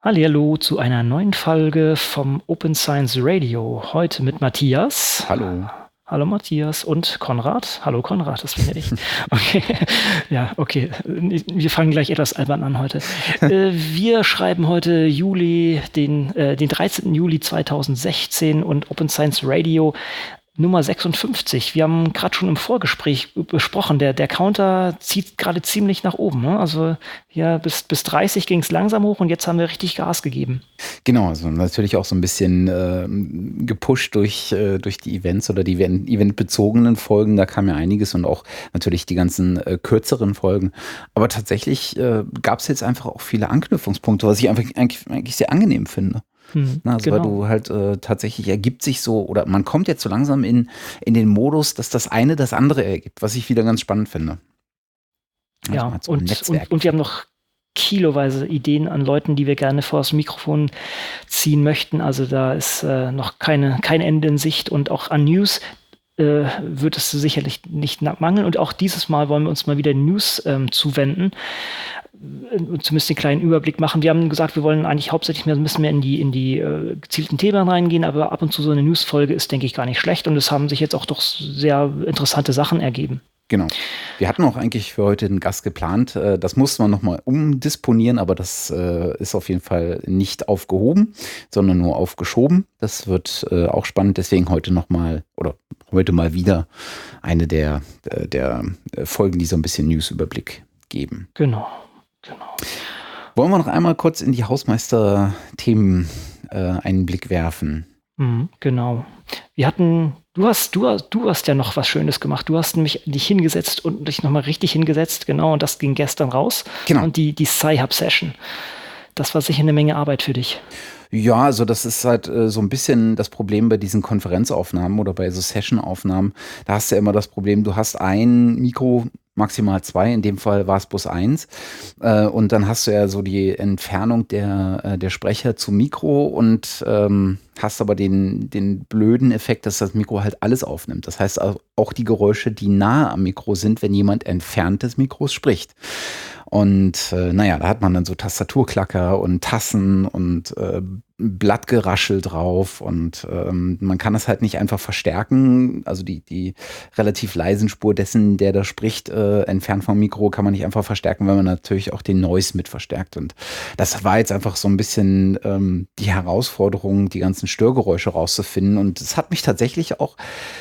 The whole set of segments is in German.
Hallihallo zu einer neuen Folge vom Open Science Radio. Heute mit Matthias. Hallo. Hallo Matthias und Konrad. Hallo Konrad, das bin ja ich. Okay, ja, okay. Wir fangen gleich etwas albern an heute. Wir schreiben heute den 13. Juli 2016 und Open Science Radio Nummer 56. Wir haben gerade schon im Vorgespräch besprochen, der Counter zieht gerade ziemlich nach oben. Ne? Also ja, bis 30 ging es langsam hoch und jetzt haben wir richtig Gas gegeben. Genau, also natürlich auch so ein bisschen gepusht durch die Events oder die eventbezogenen Folgen. Da kam ja einiges und auch natürlich die ganzen kürzeren Folgen. Aber tatsächlich gab es jetzt einfach auch viele Anknüpfungspunkte, was ich eigentlich sehr angenehm finde. Also Genau. weil du halt tatsächlich ergibt sich so, oder man kommt jetzt so langsam in den Modus, dass das eine das andere ergibt, was ich wieder ganz spannend finde. Also Ja, man hat so ein Netzwerk. und wir haben noch kiloweise Ideen an Leuten, die wir gerne vor das Mikrofon ziehen möchten. Also da ist noch kein Ende in Sicht und auch an News wird es sicherlich nicht mangeln. Und auch dieses Mal wollen wir uns mal wieder News zuwenden. Zumindest den kleinen Überblick machen. Wir haben gesagt, wir wollen eigentlich hauptsächlich ein bisschen mehr in die gezielten Themen reingehen, aber ab und zu so eine News-Folge ist, denke ich, gar nicht schlecht und es haben sich jetzt auch doch sehr interessante Sachen ergeben. Genau. Wir hatten auch eigentlich für heute einen Gast geplant. Das mussten wir nochmal umdisponieren, aber das ist auf jeden Fall nicht aufgehoben, sondern nur aufgeschoben. Das wird auch spannend. Deswegen heute mal wieder eine der Folgen, die so ein bisschen Newsüberblick geben. Genau. Wollen wir noch einmal kurz in die Hausmeister-Themen einen Blick werfen? Genau. Du hast ja noch was Schönes gemacht. Du hast nämlich dich hingesetzt und dich nochmal richtig hingesetzt, genau, und das ging gestern raus. Genau. Und die Sci-Hub-Session. Das war sicher eine Menge Arbeit für dich. Ja, also das ist halt so ein bisschen das Problem bei diesen Konferenzaufnahmen oder bei so Session-Aufnahmen. Da hast du ja immer das Problem, du hast ein Mikro, maximal zwei, in dem Fall war es bloß eins. Und dann hast du ja so die Entfernung der Sprecher zum Mikro und hast aber den blöden Effekt, dass das Mikro halt alles aufnimmt. Das heißt auch die Geräusche, die nahe am Mikro sind, wenn jemand entfernt des Mikros spricht. Und da hat man dann so Tastaturklacker und Tassen und Blattgeraschel drauf und man kann das halt nicht einfach verstärken. Also die relativ leisen Spur dessen, der da spricht, entfernt vom Mikro, kann man nicht einfach verstärken, weil man natürlich auch den Noise mit verstärkt. Und das war jetzt einfach so ein bisschen die Herausforderung, die ganzen Störgeräusche rauszufinden. Und es hat mich tatsächlich auch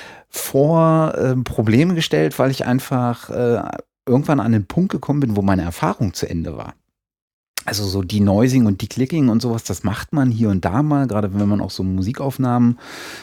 vor Probleme gestellt, weil ich einfach irgendwann an den Punkt gekommen bin, wo meine Erfahrung zu Ende war. Also so Denoising und Declicking und sowas, das macht man hier und da mal, gerade wenn man auch so Musikaufnahmen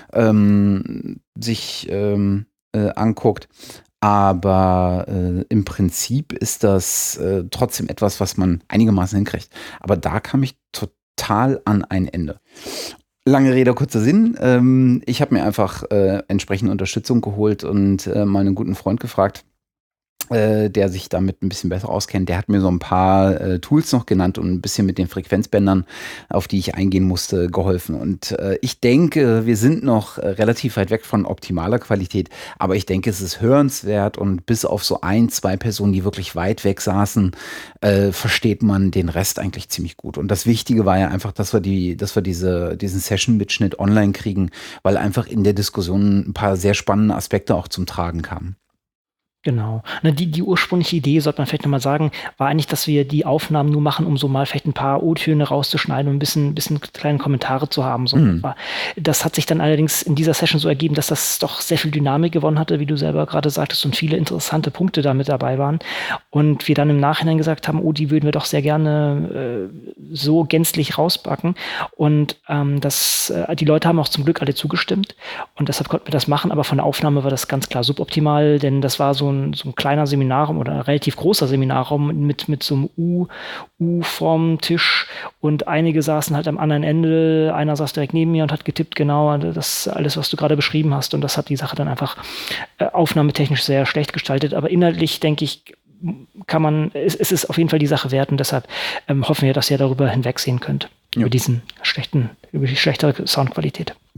sich anguckt. Aber im Prinzip ist das trotzdem etwas, was man einigermaßen hinkriegt. Aber da kam ich total an ein Ende. Lange Rede, kurzer Sinn. Ich habe mir einfach entsprechende Unterstützung geholt und meinen guten Freund gefragt, der sich damit ein bisschen besser auskennt. Der hat mir so ein paar Tools noch genannt und ein bisschen mit den Frequenzbändern, auf die ich eingehen musste, geholfen. Und ich denke, wir sind noch relativ weit weg von optimaler Qualität, aber ich denke, es ist hörenswert und bis auf so 1, 2 Personen, die wirklich weit weg saßen, versteht man den Rest eigentlich ziemlich gut. Und das Wichtige war ja einfach, dass wir diesen Session-Mitschnitt online kriegen, weil einfach in der Diskussion ein paar sehr spannende Aspekte auch zum Tragen kamen. Genau. Die ursprüngliche Idee, sollte man vielleicht nochmal sagen, war eigentlich, dass wir die Aufnahmen nur machen, um so mal vielleicht ein paar O-Töne rauszuschneiden und ein bisschen kleine Kommentare zu haben. So. Das hat sich dann allerdings in dieser Session so ergeben, dass das doch sehr viel Dynamik gewonnen hatte, wie du selber gerade sagtest, und viele interessante Punkte da mit dabei waren. Und wir dann im Nachhinein gesagt haben, die würden wir doch sehr gerne so gänzlich rausbacken. Und die Leute haben auch zum Glück alle zugestimmt. Und deshalb konnten wir das machen. Aber von der Aufnahme war das ganz klar suboptimal, denn das war so ein kleiner Seminarraum oder ein relativ großer Seminarraum mit so einem U-Form-Tisch und einige saßen halt am anderen Ende. Einer saß direkt neben mir und hat getippt, genau, das alles, was du gerade beschrieben hast. Und das hat die Sache dann einfach aufnahmetechnisch sehr schlecht gestaltet. Aber inhaltlich, denke ich, es ist auf jeden Fall die Sache wert und deshalb hoffen wir, dass ihr darüber hinwegsehen könnt. Ja. Über die schlechtere Soundqualität.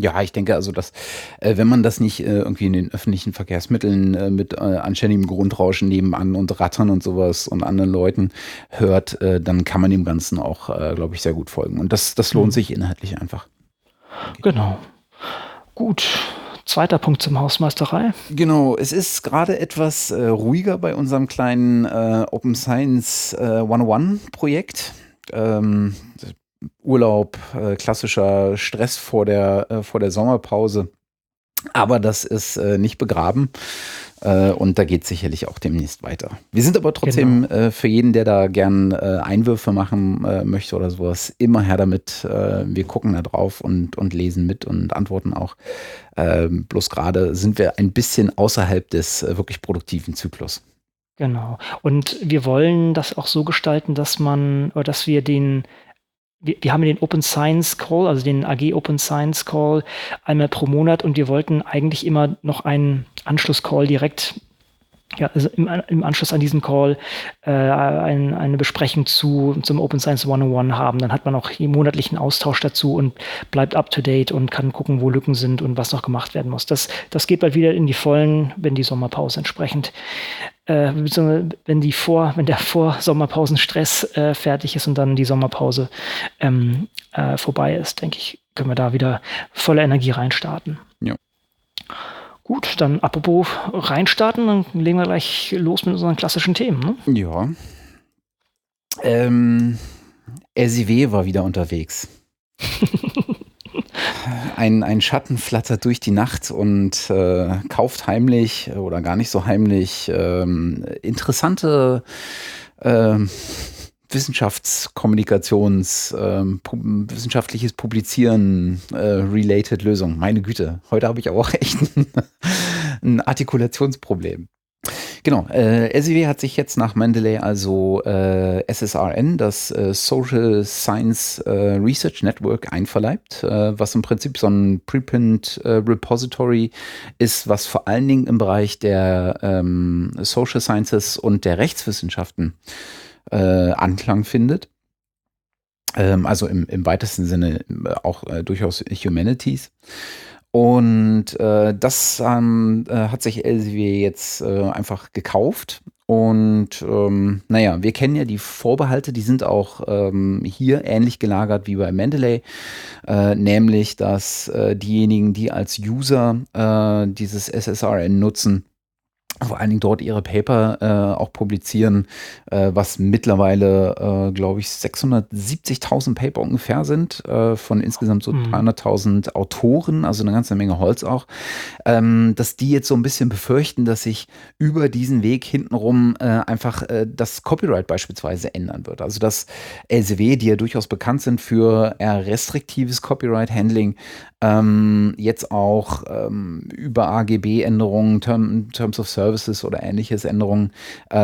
Ja, ich denke also, dass wenn man das nicht irgendwie in den öffentlichen Verkehrsmitteln mit anständigem Grundrauschen nebenan und Rattern und sowas und anderen Leuten hört, dann kann man dem Ganzen auch, glaube ich, sehr gut folgen. Und das lohnt sich inhaltlich einfach. Genau. Gut. Zweiter Punkt zum Hausmeisterei. Genau, es ist gerade etwas ruhiger bei unserem kleinen Open Science 101 Projekt. Urlaub, klassischer Stress vor der Sommerpause. Aber das ist nicht begraben und da geht es sicherlich auch demnächst weiter. Wir sind aber trotzdem für jeden, der da gern Einwürfe machen möchte oder sowas, immer her damit. Wir gucken da drauf und lesen mit und antworten auch. Bloß gerade sind wir ein bisschen außerhalb des wirklich produktiven Zyklus. Genau. Und wir wollen das auch so gestalten, dass wir wir haben den Open Science Call, also den AG Open Science Call einmal pro Monat und wir wollten eigentlich immer noch einen Anschluss-Call direkt, ja, also im Anschluss an diesen Call eine Besprechung zum Open Science 101 haben. Dann hat man auch einen monatlichen Austausch dazu und bleibt up to date und kann gucken, wo Lücken sind und was noch gemacht werden muss. Das geht bald wieder in die Vollen, wenn die Sommerpause entsprechend wenn der Vorsommerpausenstress fertig ist und dann die Sommerpause vorbei ist, denke ich, können wir da wieder voller Energie reinstarten. Ja. Gut, dann apropos reinstarten, dann legen wir gleich los mit unseren klassischen Themen. Ne? Ja. SIW war wieder unterwegs. Ein Schatten flattert durch die Nacht und kauft heimlich oder gar nicht so heimlich interessante wissenschaftliches Publizieren related Lösungen. Meine Güte, heute habe ich auch echt ein Artikulationsproblem. Genau, SIW hat sich jetzt nach Mendeley also SSRN, das Social Science Research Network, einverleibt, was im Prinzip so ein Preprint Repository ist, was vor allen Dingen im Bereich der Social Sciences und der Rechtswissenschaften Anklang findet. Also im weitesten Sinne auch durchaus Humanities. Und das hat sich Elsevier jetzt einfach gekauft. Und naja, wir kennen ja die Vorbehalte, die sind auch hier ähnlich gelagert wie bei Mendeley, nämlich dass diejenigen, die als User dieses SSRN nutzen, vor allen Dingen dort ihre Paper auch publizieren, was mittlerweile, glaube ich, 670.000 Paper ungefähr sind, von insgesamt so 300.000 Autoren, also eine ganze Menge Holz auch, dass die jetzt so ein bisschen befürchten, dass sich über diesen Weg hintenrum einfach das Copyright beispielsweise ändern wird. Also dass LCW, die ja durchaus bekannt sind für eher restriktives Copyright-Handling, jetzt auch über AGB-Änderungen, Terms of Services oder ähnliches Änderungen,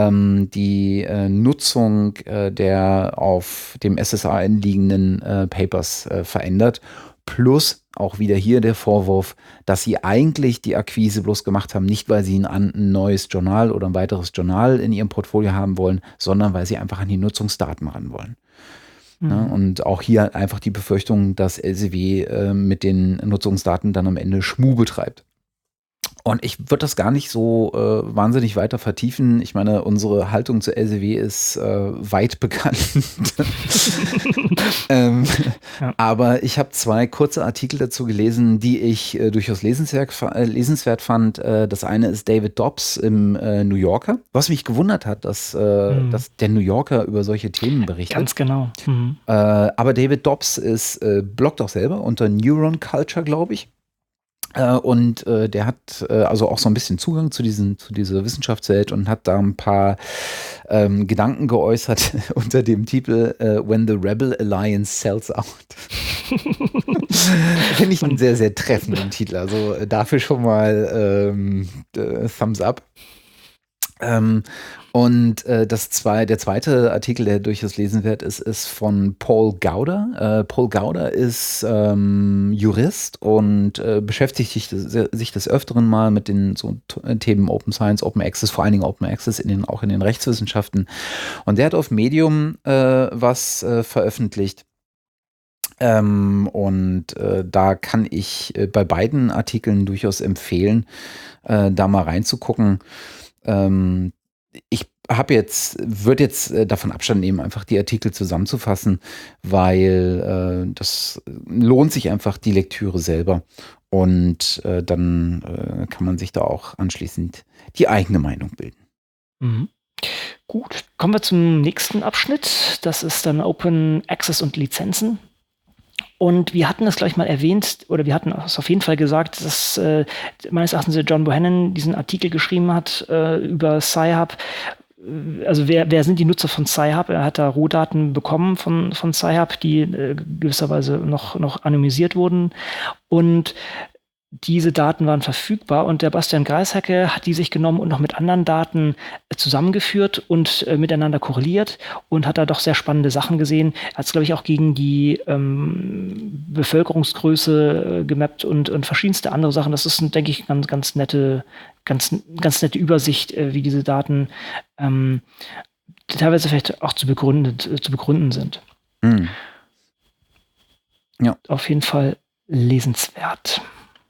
die Nutzung der auf dem SSRN liegenden Papers verändert. Plus auch wieder hier der Vorwurf, dass sie eigentlich die Akquise bloß gemacht haben, nicht weil sie ein neues Journal oder ein weiteres Journal in ihrem Portfolio haben wollen, sondern weil sie einfach an die Nutzungsdaten ran wollen. Ja, und auch hier einfach die Befürchtung, dass LCW mit den Nutzungsdaten dann am Ende Schmuh betreibt. Und ich würde das gar nicht so wahnsinnig weiter vertiefen. Ich meine, unsere Haltung zu LCW ist weit bekannt. Ja. Aber ich habe 2 kurze Artikel dazu gelesen, die ich durchaus lesenswert fand. Das eine ist David Dobbs im New Yorker. Was mich gewundert hat, dass der New Yorker über solche Themen berichtet. Ganz genau. Aber David Dobbs bloggt auch selber unter Neuron Culture, glaube ich. Und der hat also auch so ein bisschen Zugang zu dieser Wissenschaftswelt und hat da ein paar Gedanken geäußert unter dem Titel When the Rebel Alliance Sells Out. Finde ich einen sehr, sehr treffenden Titel. Also dafür schon mal Thumbs up. Und der zweite Artikel, der durchaus lesenswert ist von Paul Gauder. Paul Gauder ist Jurist und beschäftigt sich des Öfteren mal mit den so Themen Open Science, Open Access, vor allen Dingen Open Access auch in den Rechtswissenschaften. Und der hat auf Medium was veröffentlicht. Da kann ich bei beiden Artikeln durchaus empfehlen, da mal reinzugucken. Ich würde jetzt davon Abstand nehmen, einfach die Artikel zusammenzufassen, weil das lohnt sich einfach die Lektüre selber. Und dann kann man sich da auch anschließend die eigene Meinung bilden. Mhm. Gut, kommen wir zum nächsten Abschnitt. Das ist dann Open Access und Lizenzen. Und wir hatten das gleich mal erwähnt, oder wir hatten es auf jeden Fall gesagt, dass meines Erachtens der John Bohannon diesen Artikel geschrieben hat über Sci-Hub. Also wer sind die Nutzer von Sci-Hub? Er hat da Rohdaten bekommen von Sci-Hub, die gewisserweise noch anonymisiert wurden. Und diese Daten waren verfügbar und der Bastian Greishecke hat die sich genommen und noch mit anderen Daten zusammengeführt und miteinander korreliert und hat da doch sehr spannende Sachen gesehen. Er hat es, glaube ich, auch gegen die Bevölkerungsgröße gemappt und verschiedenste andere Sachen. Das ist, denke ich, ganz nette Übersicht, wie diese Daten teilweise vielleicht auch zu begründen sind. Mhm. Ja. Auf jeden Fall lesenswert.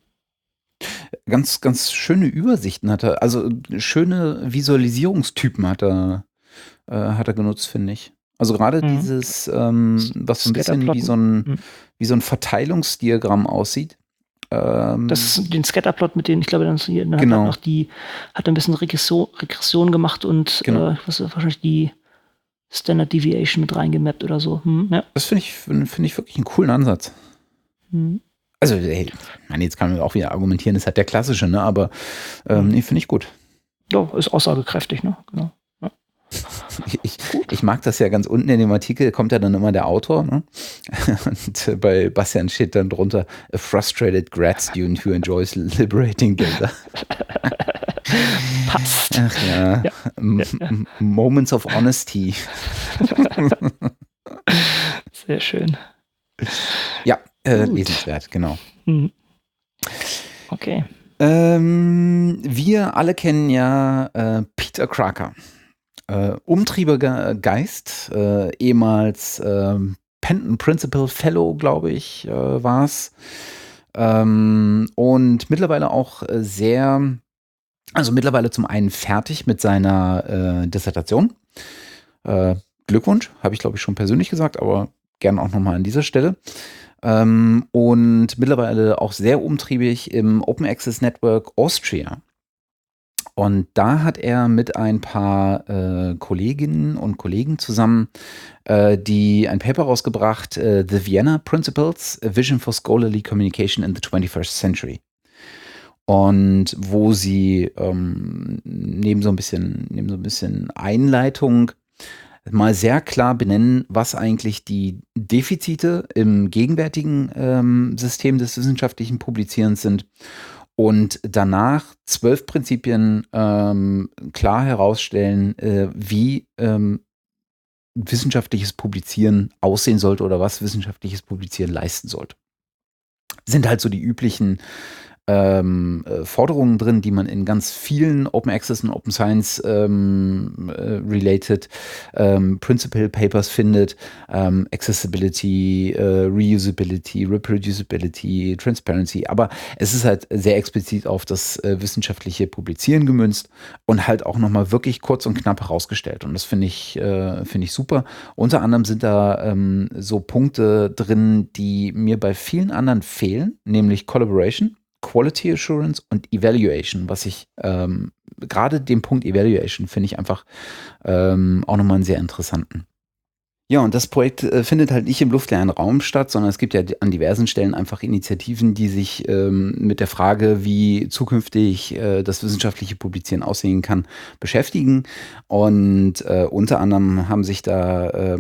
Ganz schöne Übersichten hat er, also schöne Visualisierungstypen hat er genutzt, finde ich. Also gerade dieses, was so ein bisschen wie so ein Verteilungsdiagramm aussieht. Das ist den Scatterplot, mit denen, ich glaube, dann genau. hat er ein bisschen Regression gemacht und genau. Wahrscheinlich die Standard Deviation mit reingemappt oder so. Ja. Das finde ich wirklich einen coolen Ansatz. Also, hey, jetzt kann man auch wieder argumentieren, das ist halt der klassische, ne? Aber nee, finde ich gut. Ja, ist aussagekräftig, ne? Genau. Ja. Ich mag das ja ganz unten in dem Artikel, kommt ja dann immer der Autor, ne? Und bei Bastian steht dann drunter: A frustrated grad student who enjoys liberating data. Passt. Ach ja. Moments of honesty. Sehr schön. Ja, lesenswert, genau. Okay. Wir alle kennen ja Peter Kraker. Umtriebiger Geist, ehemals Penton Principal Fellow, glaube ich, war es. Und mittlerweile auch mittlerweile zum einen fertig mit seiner Dissertation. Glückwunsch, habe ich, glaube ich, schon persönlich gesagt, aber gerne auch nochmal an dieser Stelle. Und mittlerweile auch sehr umtriebig im Open Access Network Austria. Und da hat er mit ein paar Kolleginnen und Kollegen zusammen die ein Paper rausgebracht, The Vienna Principles, A Vision for Scholarly Communication in the 21st Century. Und wo sie neben so ein bisschen Einleitung mal sehr klar benennen, was eigentlich die Defizite im gegenwärtigen System des wissenschaftlichen Publizierens sind. Und danach 12 Prinzipien klar herausstellen, wie wissenschaftliches Publizieren aussehen sollte oder was wissenschaftliches Publizieren leisten sollte. Sind halt so die üblichen Forderungen drin, die man in ganz vielen Open Access und Open Science related Principal Papers findet. Accessibility, Reusability, Reproducibility, Transparency. Aber es ist halt sehr explizit auf das wissenschaftliche Publizieren gemünzt und halt auch nochmal wirklich kurz und knapp herausgestellt. Und das finde ich super. Unter anderem sind da so Punkte drin, die mir bei vielen anderen fehlen, nämlich Collaboration, Quality Assurance und Evaluation, was ich gerade den Punkt Evaluation finde ich einfach auch nochmal einen sehr interessanten. Ja, und das Projekt findet halt nicht im luftleeren Raum statt, sondern es gibt ja an diversen Stellen einfach Initiativen, die sich mit der Frage, wie zukünftig das wissenschaftliche Publizieren aussehen kann, beschäftigen. Und unter anderem hat sich da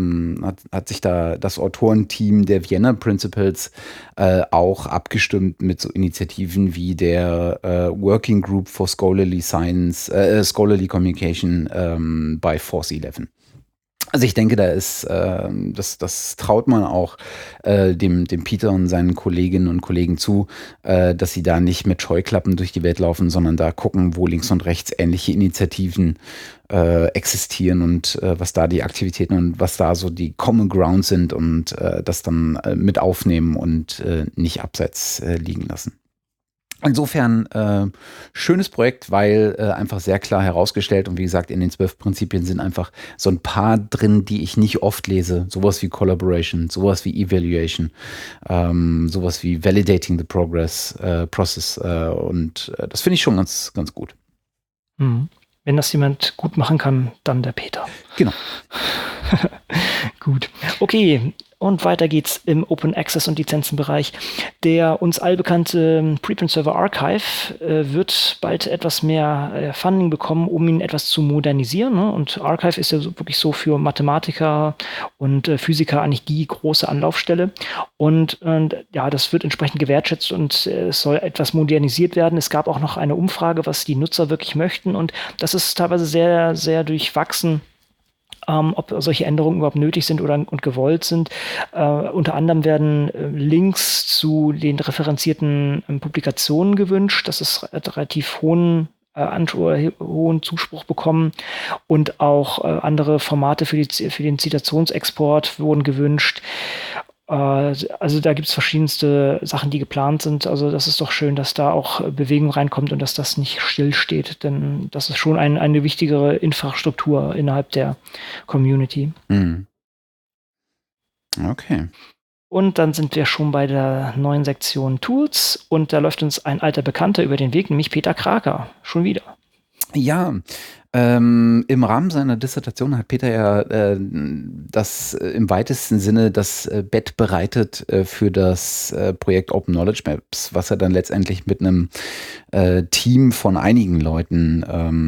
das Autorenteam der Vienna Principles auch abgestimmt mit so Initiativen wie der Working Group for Scholarly Science, Scholarly Communication bei Force 11. Also ich denke, das traut man auch dem Peter und seinen Kolleginnen und Kollegen zu, dass sie da nicht mit Scheuklappen durch die Welt laufen, sondern da gucken, wo links und rechts ähnliche Initiativen existieren und was da die Aktivitäten und was da so die Common Ground sind und das dann mit aufnehmen und nicht abseits liegen lassen. Insofern schönes Projekt, weil einfach sehr klar herausgestellt und wie gesagt, in den 12 Prinzipien sind einfach so ein paar drin, die ich nicht oft lese. Sowas wie Collaboration, sowas wie Evaluation, sowas wie Validating the Process und das finde ich schon ganz, ganz gut. Mhm. Wenn das jemand gut machen kann, dann der Peter. Genau. Gut. Okay, und weiter geht's im Open Access und Lizenzenbereich. Der uns allbekannte Preprint Server Archive wird bald etwas mehr Funding bekommen, um ihn etwas zu modernisieren. Ne? Und Archive ist ja wirklich so für Mathematiker und Physiker eigentlich die große Anlaufstelle. Und ja, das wird entsprechend gewertschätzt und es soll etwas modernisiert werden. Es gab auch noch eine Umfrage, was die Nutzer wirklich möchten. Und das ist teilweise sehr, sehr durchwachsen. Ob solche Änderungen überhaupt nötig sind und gewollt sind. Unter anderem werden Links zu den referenzierten Publikationen gewünscht. Das ist relativ hohen Zuspruch bekommen. Und auch andere Formate für den Zitationsexport wurden gewünscht. Also da gibt es verschiedenste Sachen, die geplant sind. Also das ist doch schön, dass da auch Bewegung reinkommt und dass das nicht stillsteht, denn das ist schon eine wichtigere Infrastruktur innerhalb der Community. Mhm. Okay. Und dann sind wir schon bei der neuen Sektion Tools und da läuft uns ein alter Bekannter über den Weg, nämlich Peter Kraker. Schon wieder. Ja, im Rahmen seiner Dissertation hat Peter ja das im weitesten Sinne das Bett bereitet für das Projekt Open Knowledge Maps, was er dann letztendlich mit einem Team von einigen Leuten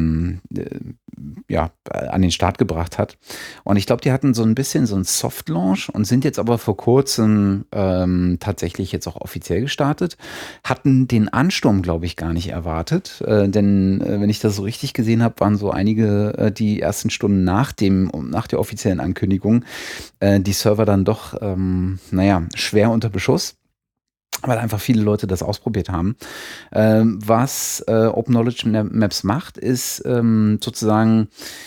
an den Start gebracht hat. Und ich glaube, die hatten so ein bisschen so einen Soft-Launch und sind jetzt aber vor kurzem tatsächlich jetzt auch offiziell gestartet. Hatten den Ansturm, glaube ich, gar nicht erwartet. Denn wenn ich das so richtig gesehen habe, waren so einige die ersten Stunden nach der offiziellen Ankündigung die Server dann doch, schwer unter Beschuss, weil einfach viele Leute das ausprobiert haben. Was Open Knowledge Maps macht, ist sozusagen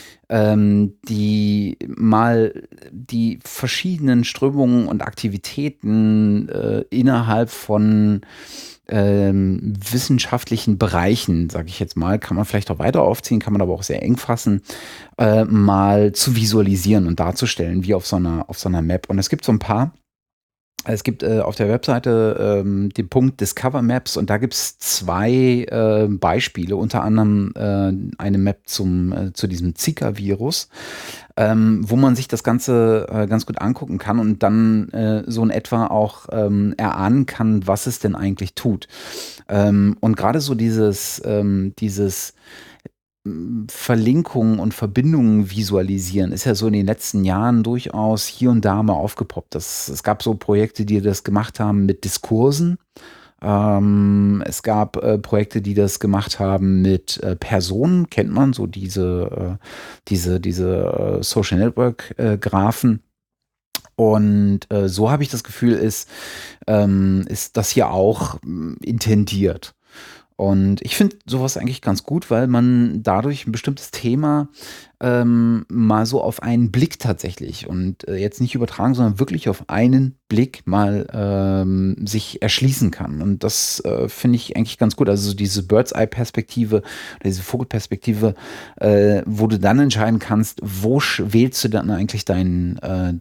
die verschiedenen Strömungen und Aktivitäten innerhalb von wissenschaftlichen Bereichen, sage ich jetzt mal, kann man vielleicht auch weiter aufziehen, kann man aber auch sehr eng fassen, mal zu visualisieren und darzustellen, wie auf so einer Map. Und es gibt so ein paar. Es gibt auf der Webseite den Punkt Discover Maps und da gibt es zwei Beispiele, unter anderem eine Map zu diesem Zika-Virus, wo man sich das Ganze ganz gut angucken kann und dann so in etwa auch erahnen kann, was es denn eigentlich tut. Und gerade so dieses Verlinkungen und Verbindungen visualisieren ist ja so in den letzten Jahren durchaus hier und da mal aufgepoppt. Es gab so Projekte, die das gemacht haben mit Diskursen. Es gab Projekte, die das gemacht haben mit Personen, kennt man, so diese Social Network Graphen. Und so habe ich das Gefühl, ist das hier auch intendiert. Und ich finde sowas eigentlich ganz gut, weil man dadurch ein bestimmtes Thema mal so auf einen Blick tatsächlich und jetzt nicht übertragen, sondern wirklich auf einen Blick mal sich erschließen kann. Und das finde ich eigentlich ganz gut. Also so diese Bird's-Eye-Perspektive oder diese Vogelperspektive, wo du dann entscheiden kannst, wo wählst du dann eigentlich den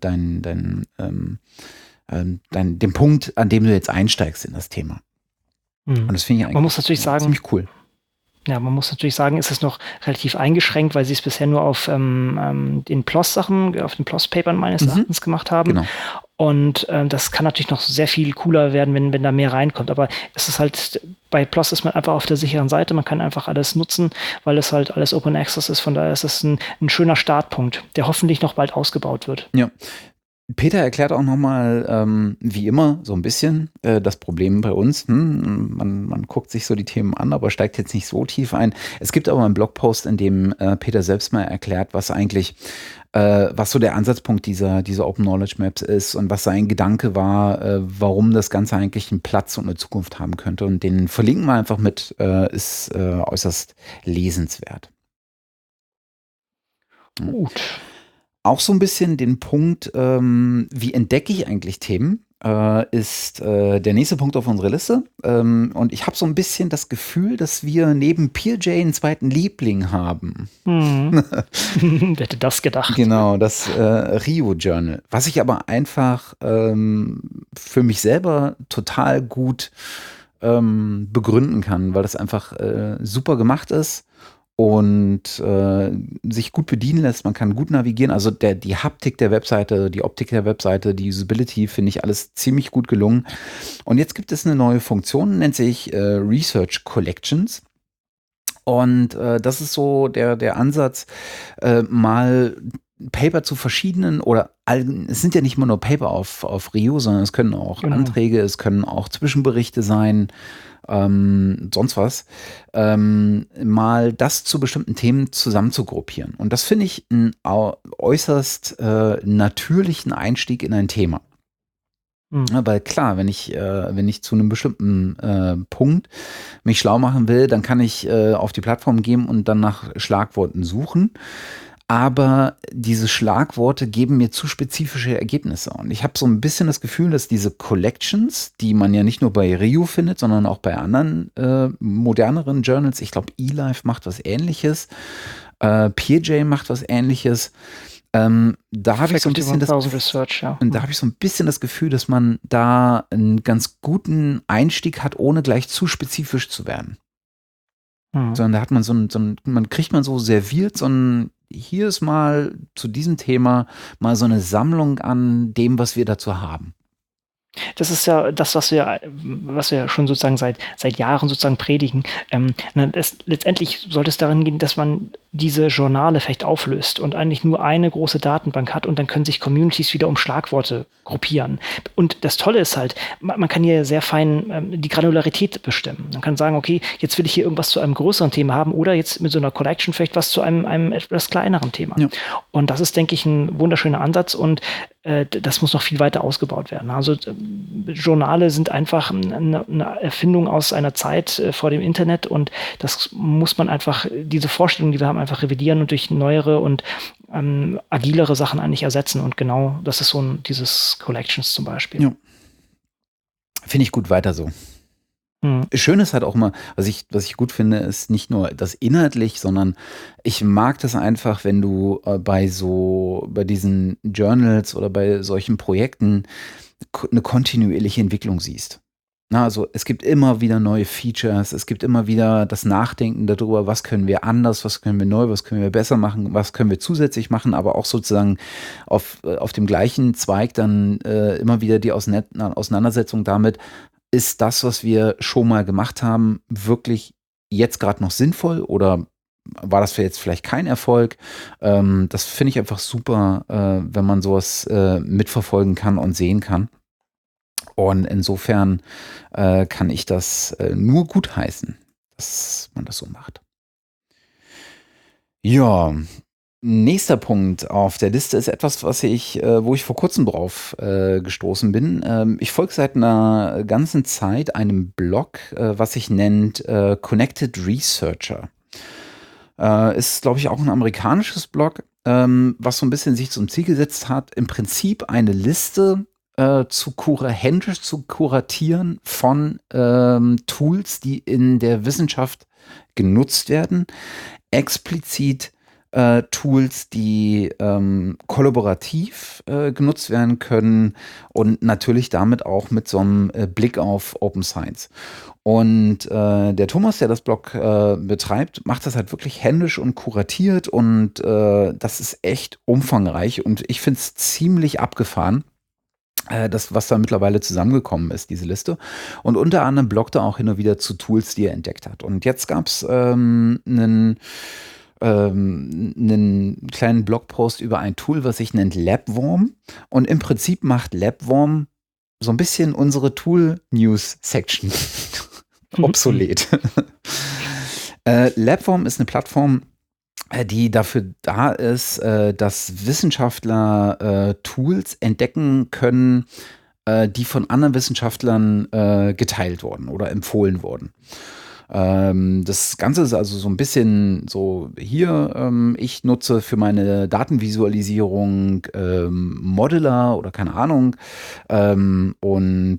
Punkt, an dem du jetzt einsteigst in das Thema. Und das finde ich eigentlich ziemlich cool. Ja, man muss natürlich sagen, ist es noch relativ eingeschränkt, weil sie es bisher nur auf den PLOS-Sachen, auf den PLOS-Papern meines Erachtens gemacht haben. Genau. Und das kann natürlich noch sehr viel cooler werden, wenn da mehr reinkommt. Aber es ist halt, bei PLOS ist man einfach auf der sicheren Seite. Man kann einfach alles nutzen, weil es halt alles Open Access ist. Von daher ist es ein schöner Startpunkt, der hoffentlich noch bald ausgebaut wird. Ja. Peter erklärt auch nochmal, wie immer, so ein bisschen das Problem bei uns. Man guckt sich so die Themen an, aber steigt jetzt nicht so tief ein. Es gibt aber einen Blogpost, in dem Peter selbst mal erklärt, was so der Ansatzpunkt dieser Open Knowledge Maps ist und was sein Gedanke war, warum das Ganze eigentlich einen Platz und eine Zukunft haben könnte. Und den verlinken wir einfach mit, ist äußerst lesenswert. Gut. Auch so ein bisschen den Punkt, wie entdecke ich eigentlich Themen, ist der nächste Punkt auf unserer Liste. Und ich habe so ein bisschen das Gefühl, dass wir neben PeerJ einen zweiten Liebling haben. Wer hätte das gedacht? Genau, das Rio Journal. Was ich aber einfach für mich selber total gut begründen kann, weil das einfach super gemacht ist und sich gut bedienen lässt. Man kann gut navigieren. Also die Haptik der Webseite, die Optik der Webseite, die Usability, finde ich alles ziemlich gut gelungen. Und jetzt gibt es eine neue Funktion, nennt sich Research Collections. Und das ist so der Ansatz, mal Paper zu verschiedenen es sind ja nicht immer nur Paper auf Rio, sondern es können auch Anträge, es können auch Zwischenberichte sein, sonst was, mal das zu bestimmten Themen zusammenzugruppieren. Und das finde ich einen äußerst natürlichen Einstieg in ein Thema. Weil klar, wenn ich zu einem bestimmten Punkt mich schlau machen will, dann kann ich auf die Plattform gehen und dann nach Schlagworten suchen. Aber diese Schlagworte geben mir zu spezifische Ergebnisse. Und ich habe so ein bisschen das Gefühl, dass diese Collections, die man ja nicht nur bei Rio findet, sondern auch bei anderen moderneren Journals, ich glaube, eLife macht was Ähnliches, PeerJ macht was Ähnliches. Da habe ich so ein bisschen das Gefühl, dass man da einen ganz guten Einstieg hat, ohne gleich zu spezifisch zu werden. Sondern da hat man kriegt man so serviert, hier ist mal zu diesem Thema mal so eine Sammlung an dem, was wir dazu haben. Das ist ja das, was wir schon sozusagen seit Jahren sozusagen predigen. Letztendlich sollte es darin gehen, dass man diese Journale vielleicht auflöst und eigentlich nur eine große Datenbank hat und dann können sich Communities wieder um Schlagworte gruppieren. Und das Tolle ist halt, man kann hier sehr fein die Granularität bestimmen. Man kann sagen, okay, jetzt will ich hier irgendwas zu einem größeren Thema haben oder jetzt mit so einer Collection vielleicht was zu einem etwas kleineren Thema. Ja. Und das ist, denke ich, ein wunderschöner Ansatz und das muss noch viel weiter ausgebaut werden. Also Journale sind einfach eine Erfindung aus einer Zeit vor dem Internet und das muss man einfach, diese Vorstellung, die wir haben, einfach revidieren und durch neuere und agilere Sachen eigentlich ersetzen. Und genau das ist so dieses Collections zum Beispiel. Ja. Finde ich gut, weiter so. Schön ist halt auch immer, was ich gut finde, ist nicht nur das inhaltlich, sondern ich mag das einfach, wenn du bei diesen Journals oder bei solchen Projekten eine kontinuierliche Entwicklung siehst. Also es gibt immer wieder neue Features, es gibt immer wieder das Nachdenken darüber, was können wir anders, was können wir neu, was können wir besser machen, was können wir zusätzlich machen, aber auch sozusagen auf dem gleichen Zweig dann immer wieder die Auseinandersetzung damit, ist das, was wir schon mal gemacht haben, wirklich jetzt gerade noch sinnvoll oder war das jetzt vielleicht kein Erfolg? Das finde ich einfach super, wenn man sowas mitverfolgen kann und sehen kann. Und insofern kann ich das nur gutheißen, dass man das so macht. Ja, nächster Punkt auf der Liste ist etwas, wo ich vor kurzem drauf gestoßen bin. Ich folge seit einer ganzen Zeit einem Blog, was sich nennt Connected Researcher. Ist, glaube ich, auch ein amerikanisches Blog, was so ein bisschen sich zum Ziel gesetzt hat, im Prinzip eine Liste händisch zu kuratieren von Tools, die in der Wissenschaft genutzt werden, explizit Tools, die kollaborativ genutzt werden können und natürlich damit auch mit so einem Blick auf Open Science. Und der Thomas, der das Blog betreibt, macht das halt wirklich händisch und kuratiert und das ist echt umfangreich und ich finde es ziemlich abgefahren. Das, was da mittlerweile zusammengekommen ist, diese Liste. Und unter anderem bloggt er auch hin und wieder zu Tools, die er entdeckt hat. Und jetzt gab es einen einen kleinen Blogpost über ein Tool, was sich nennt Labworm. Und im Prinzip macht Labworm so ein bisschen unsere Tool-News-Section obsolet. Labworm ist eine Plattform, die dafür da ist, dass Wissenschaftler Tools entdecken können, die von anderen Wissenschaftlern geteilt wurden oder empfohlen wurden. Das Ganze ist also so ein bisschen so hier, ich nutze für meine Datenvisualisierung Modeler oder keine Ahnung, und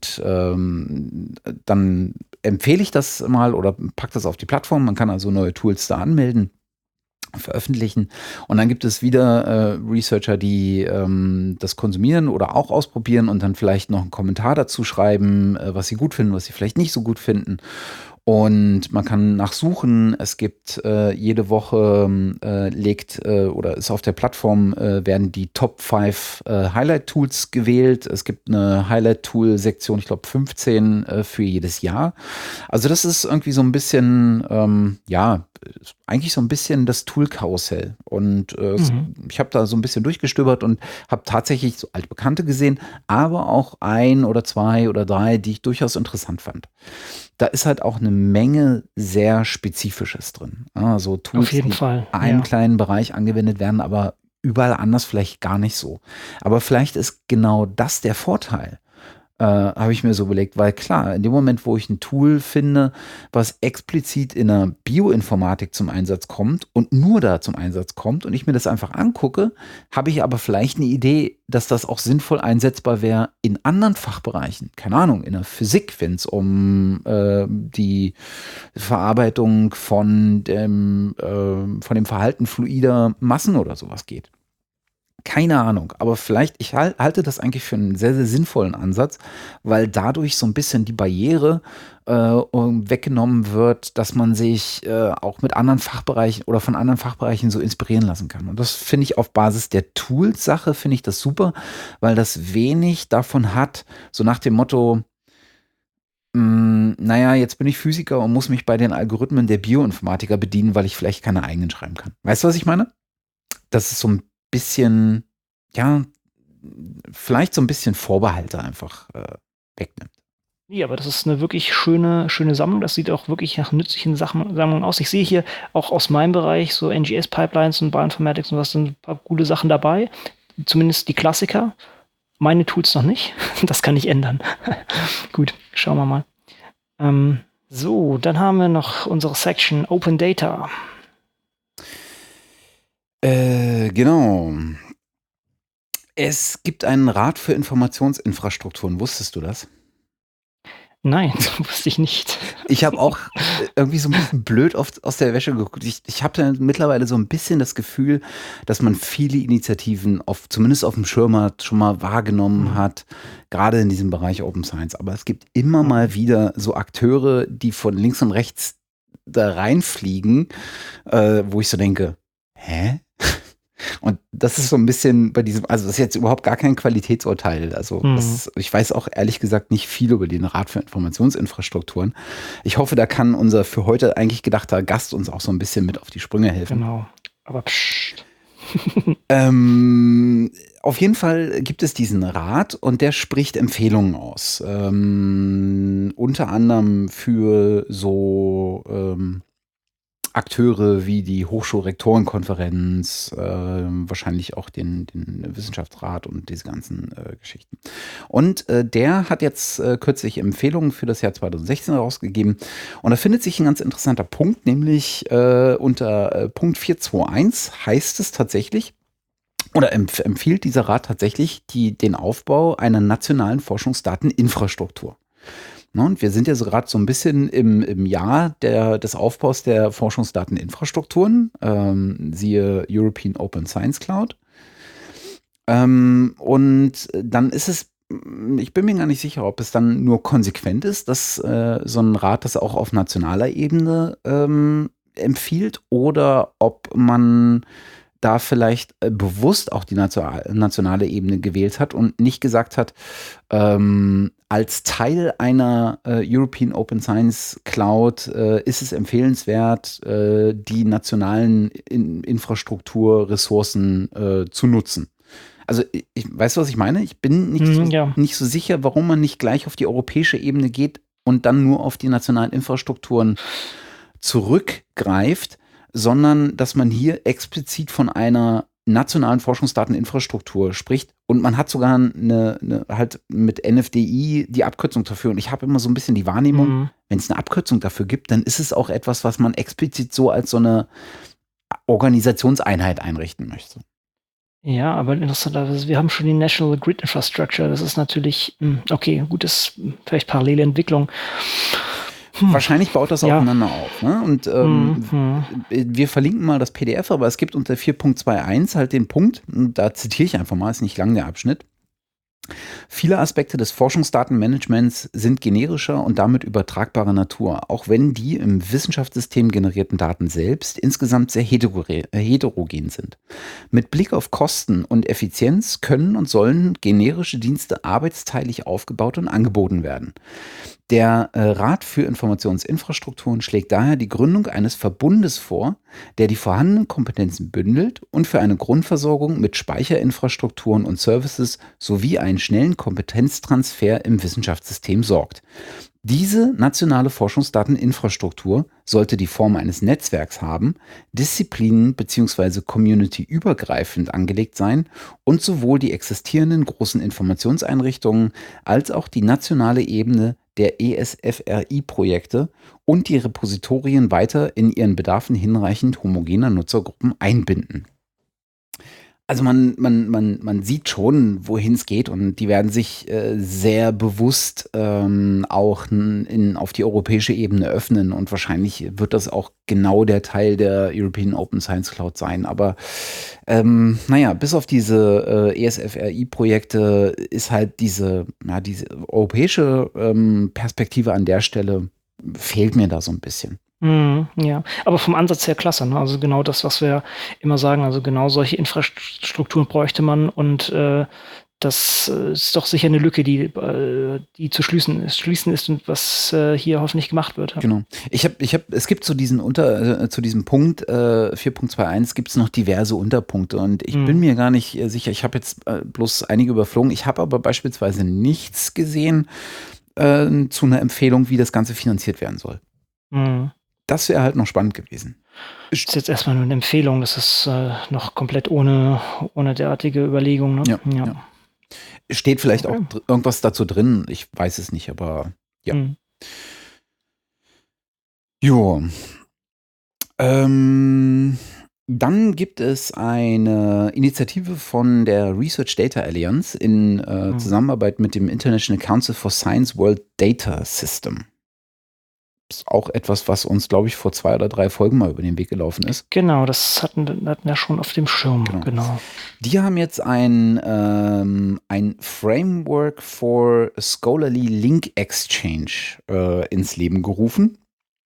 dann empfehle ich das mal oder packe das auf die Plattform. Man kann also neue Tools da anmelden, veröffentlichen, und dann gibt es wieder Researcher, die das konsumieren oder auch ausprobieren und dann vielleicht noch einen Kommentar dazu schreiben, was sie gut finden, was sie vielleicht nicht so gut finden. Und man kann nachsuchen. Es gibt jede Woche oder ist auf der Plattform, werden die Top 5 Highlight-Tools gewählt. Es gibt eine Highlight-Tool-Sektion, ich glaube 15 für jedes Jahr. Also das ist irgendwie so ein bisschen, eigentlich so ein bisschen das Tool-Karussell. Und ich habe da so ein bisschen durchgestöbert und habe tatsächlich so altbekannte gesehen, aber auch 1 oder 2 oder 3, die ich durchaus interessant fand. Da ist halt auch eine Menge sehr Spezifisches drin. Also Tools, Auf jeden die Fall. in einem Ja. kleinen Bereich angewendet werden, aber überall anders vielleicht gar nicht so. Aber vielleicht ist genau das der Vorteil, habe ich mir so überlegt, weil klar, in dem Moment, wo ich ein Tool finde, was explizit in der Bioinformatik zum Einsatz kommt und nur da zum Einsatz kommt und ich mir das einfach angucke, habe ich aber vielleicht eine Idee, dass das auch sinnvoll einsetzbar wäre in anderen Fachbereichen. Keine Ahnung, in der Physik, wenn es um die Verarbeitung von dem Verhalten fluider Massen oder sowas geht. Keine Ahnung, aber vielleicht, ich halte das eigentlich für einen sehr, sehr sinnvollen Ansatz, weil dadurch so ein bisschen die Barriere weggenommen wird, dass man sich auch mit anderen Fachbereichen oder von anderen Fachbereichen so inspirieren lassen kann. Und das finde ich auf Basis der Tools-Sache, finde ich das super, weil das wenig davon hat, so nach dem Motto, naja, jetzt bin ich Physiker und muss mich bei den Algorithmen der Bioinformatiker bedienen, weil ich vielleicht keine eigenen schreiben kann. Weißt du, was ich meine? Das ist so ein bisschen, ja, vielleicht so ein bisschen Vorbehalte einfach wegnimmt. Ja, aber das ist eine wirklich schöne Sammlung. Das sieht auch wirklich nach nützlichen Sammlungen aus. Ich sehe hier auch aus meinem Bereich so NGS-Pipelines und Bioinformatics und was, sind ein paar coole Sachen dabei. Zumindest die Klassiker. Meine Tools noch nicht. Das kann ich ändern. Gut, schauen wir mal. So, dann haben wir noch unsere Section Open Data. Genau. Es gibt einen Rat für Informationsinfrastrukturen. Wusstest du das? Nein, das wusste ich nicht. Ich habe auch irgendwie so ein bisschen blöd aus der Wäsche geguckt. Ich habe da mittlerweile so ein bisschen das Gefühl, dass man viele Initiativen zumindest auf dem Schirm hat, schon mal wahrgenommen hat, gerade in diesem Bereich Open Science. Aber es gibt immer mal wieder so Akteure, die von links und rechts da reinfliegen, wo ich so denke, hä? Und das ist so ein bisschen bei diesem, also das ist jetzt überhaupt gar kein Qualitätsurteil. Also ich weiß auch ehrlich gesagt nicht viel über den Rat für Informationsinfrastrukturen. Ich hoffe, da kann unser für heute eigentlich gedachter Gast uns auch so ein bisschen mit auf die Sprünge helfen. Genau, aber pssst. Auf jeden Fall gibt es diesen Rat und der spricht Empfehlungen aus. Unter anderem für so Akteure wie die Hochschulrektorenkonferenz, wahrscheinlich auch den Wissenschaftsrat und diese ganzen Geschichten. Und der hat jetzt kürzlich Empfehlungen für das Jahr 2016 herausgegeben. Und da findet sich ein ganz interessanter Punkt, nämlich unter Punkt 4.2.1 heißt es tatsächlich, oder empfiehlt dieser Rat tatsächlich den Aufbau einer nationalen Forschungsdateninfrastruktur. Und wir sind ja so gerade so ein bisschen im Jahr des Aufbaus der Forschungsdateninfrastrukturen, siehe European Open Science Cloud. Und dann ist es, ich bin mir gar nicht sicher, ob es dann nur konsequent ist, dass so ein Rat das auch auf nationaler Ebene empfiehlt oder ob man da vielleicht bewusst auch die nationale Ebene gewählt hat und nicht gesagt hat, als Teil einer European Open Science Cloud ist es empfehlenswert, die nationalen Infrastrukturressourcen zu nutzen. Also weißt du, was ich meine? Ich bin nicht so sicher, warum man nicht gleich auf die europäische Ebene geht und dann nur auf die nationalen Infrastrukturen zurückgreift, sondern dass man hier explizit von einer nationalen Forschungsdateninfrastruktur spricht und man hat sogar halt mit NFDI die Abkürzung dafür. Und ich habe immer so ein bisschen die Wahrnehmung, wenn es eine Abkürzung dafür gibt, dann ist es auch etwas, was man explizit so als so eine Organisationseinheit einrichten möchte. Ja, aber interessanterweise, wir haben schon die National Grid Infrastructure. Das ist natürlich, okay, gut, das ist vielleicht parallele Entwicklung. Wahrscheinlich baut das aufeinander auf. Ne? Und wir verlinken mal das PDF, aber es gibt unter 4.2.1 halt den Punkt, da zitiere ich einfach mal, ist nicht lang der Abschnitt. Viele Aspekte des Forschungsdatenmanagements sind generischer und damit übertragbarer Natur, auch wenn die im Wissenschaftssystem generierten Daten selbst insgesamt sehr heterogen sind. Mit Blick auf Kosten und Effizienz können und sollen generische Dienste arbeitsteilig aufgebaut und angeboten werden. Der Rat für Informationsinfrastrukturen schlägt daher die Gründung eines Verbundes vor, der die vorhandenen Kompetenzen bündelt und für eine Grundversorgung mit Speicherinfrastrukturen und Services sowie einen schnellen Kompetenztransfer im Wissenschaftssystem sorgt. Diese nationale Forschungsdateninfrastruktur sollte die Form eines Netzwerks haben, disziplinen- bzw. community-übergreifend angelegt sein und sowohl die existierenden großen Informationseinrichtungen als auch die nationale Ebene der ESFRI-Projekte und die Repositorien weiter in ihren Bedarfen hinreichend homogener Nutzergruppen einbinden. Also man sieht schon, wohin es geht und die werden sich sehr bewusst auch auf die europäische Ebene öffnen und wahrscheinlich wird das auch genau der Teil der European Open Science Cloud sein. Aber bis auf diese ESFRI-Projekte ist halt diese europäische Perspektive an der Stelle fehlt mir da so ein bisschen. Ja, aber vom Ansatz her klasse, ne? Also genau das, was wir immer sagen, also genau solche Infrastrukturen bräuchte man und das ist doch sicher eine Lücke, die zu schließen ist und was hier hoffentlich gemacht wird. Genau. Es gibt zu diesem Punkt 4.2.1 gibt es noch diverse Unterpunkte und ich bin mir gar nicht sicher, ich habe jetzt bloß einige überflogen, ich habe aber beispielsweise nichts gesehen zu einer Empfehlung, wie das Ganze finanziert werden soll. Das wäre halt noch spannend gewesen. Das ist jetzt erstmal nur eine Empfehlung, das ist noch komplett ohne derartige Überlegung. Ne? Ja. Steht vielleicht auch irgendwas dazu drin, ich weiß es nicht, aber ja. Jo. Dann gibt es eine Initiative von der Research Data Alliance in Zusammenarbeit mit dem International Council for Science World Data System. Ist auch etwas, was uns, glaube ich, vor 2 oder 3 Folgen mal über den Weg gelaufen ist. Genau, das hatten wir schon auf dem Schirm. Genau. Die haben jetzt ein Framework for Scholarly Link Exchange ins Leben gerufen,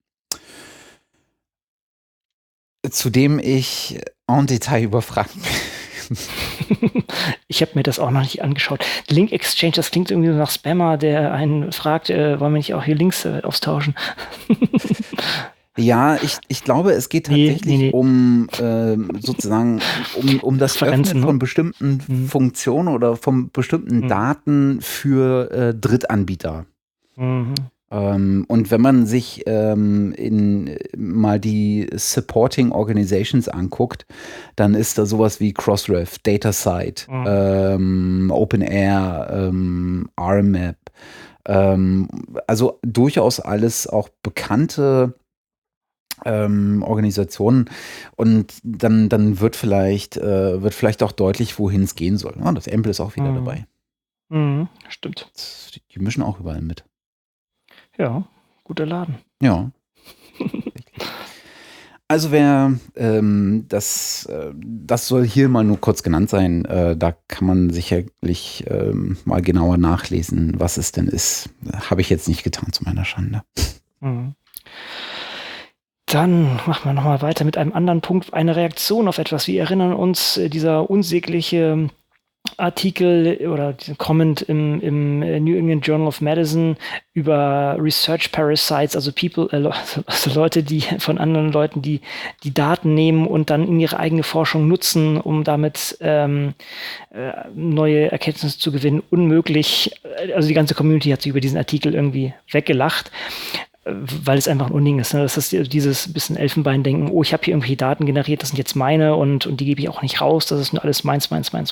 zu dem ich en Detail überfragt bin. Ich habe mir das auch noch nicht angeschaut. Link Exchange, das klingt irgendwie so nach Spammer, der einen fragt, wollen wir nicht auch hier Links austauschen? Ja, ich glaube, es geht tatsächlich um sozusagen um das Öffnen von bestimmten Funktionen oder von bestimmten Daten für Drittanbieter. Und wenn man sich mal die Supporting Organizations anguckt, dann ist da sowas wie Crossref, DataCite, OpenAIR, RMap, also durchaus alles auch bekannte Organisationen und dann wird vielleicht auch deutlich, wohin es gehen soll. Ja, das Ample ist auch wieder dabei. Stimmt. Die mischen auch überall mit. Ja, guter Laden. Ja. Also das soll hier mal nur kurz genannt sein. Da kann man sicherlich mal genauer nachlesen, was es denn ist. Habe ich jetzt nicht getan, zu meiner Schande. Dann machen wir nochmal weiter mit einem anderen Punkt. Eine Reaktion auf etwas. Wir erinnern uns, dieser unsägliche Artikel oder Comment im New England Journal of Medicine über Research Parasites, also also Leute, die von anderen Leuten die Daten nehmen und dann in ihre eigene Forschung nutzen, um damit neue Erkenntnisse zu gewinnen. Unmöglich. Also die ganze Community hat sich über diesen Artikel irgendwie weggelacht, weil es einfach ein Unding ist. Ne? Das ist dieses bisschen Elfenbeindenken, oh, ich habe hier irgendwie Daten generiert, das sind jetzt meine und die gebe ich auch nicht raus, das ist nur alles meins.